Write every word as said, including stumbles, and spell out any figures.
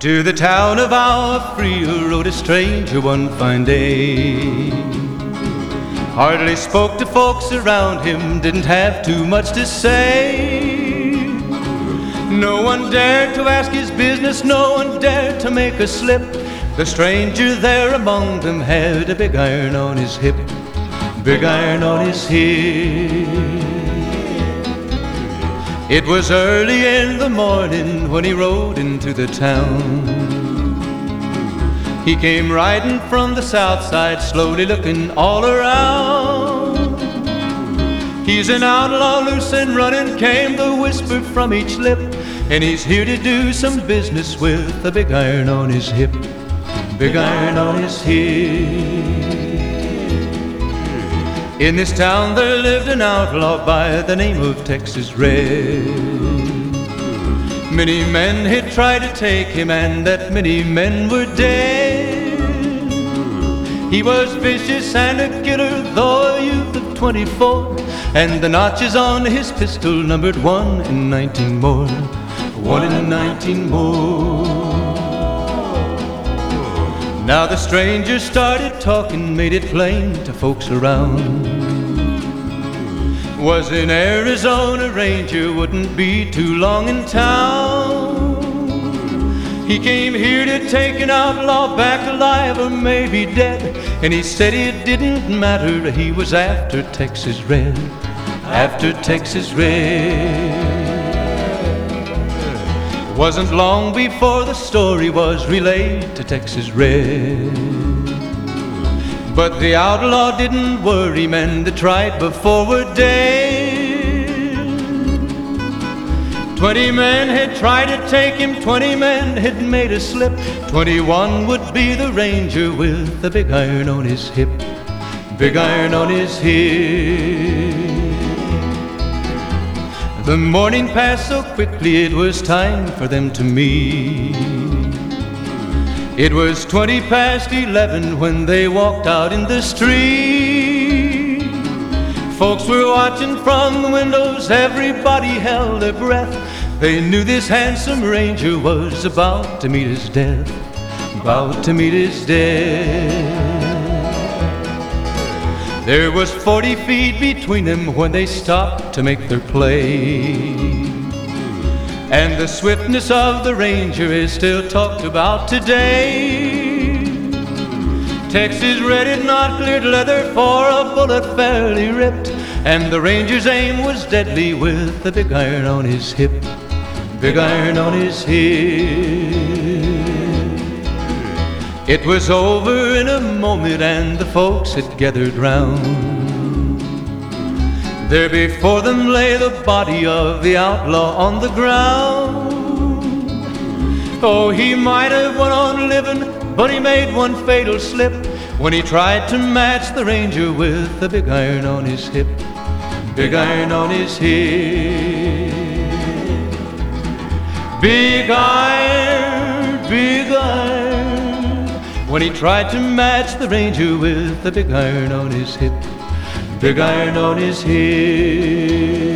To the town of our Frio rode a stranger one fine day. Hardly spoke to folks around him, didn't have too much to say. No one dared to ask his business, no one dared to make a slip. The stranger there among them had a big iron on his hip, big iron on his hip. It was early in the morning when he rode into the town. He came riding from the south side, slowly looking all around. He's an outlaw, loose and running, came the whisper from each lip, and he's here to do some business with a big iron on his hip, big iron on his hip. In this town there lived an outlaw by the name of Texas Red. Many men had tried to take him, and that many men were dead. He was vicious and a killer, though a youth of twenty-four, and the notches on his pistol numbered one in nineteen more, one in nineteen more. Now the stranger started talking, made it plain to folks around. Was an Arizona Ranger, wouldn't be too long in town. He came here to take an outlaw back alive or maybe dead, and he said it didn't matter, he was after Texas Red, after Texas Red. Wasn't long before the story was relayed to Texas Red. But the outlaw didn't worry, men that tried before were dead. Twenty men had tried to take him, twenty men had made a slip. Twenty-one would be the Ranger with the big iron on his hip, big iron on his hip. The morning passed so quickly, it was time for them to meet. It was twenty past eleven when they walked out in the street. Folks were watching from the windows, everybody held their breath. They knew this handsome Ranger was about to meet his death, about to meet his death. There was forty feet between them when they stopped to make their play. And the swiftness of the Ranger is still talked about today. Texas Red had not cleared leather for a bullet fairly ripped, and the Ranger's aim was deadly with the big iron on his hip, big iron on his hip. It was over in a moment and the folks had gathered round. There before them lay the body of the outlaw on the ground. Oh, he might have went on living, but he made one fatal slip when he tried to match the Ranger with the big iron on his hip, big iron on his hip. Big iron, big iron, when he tried to match the Ranger with the big iron on his hip, big iron on his hip.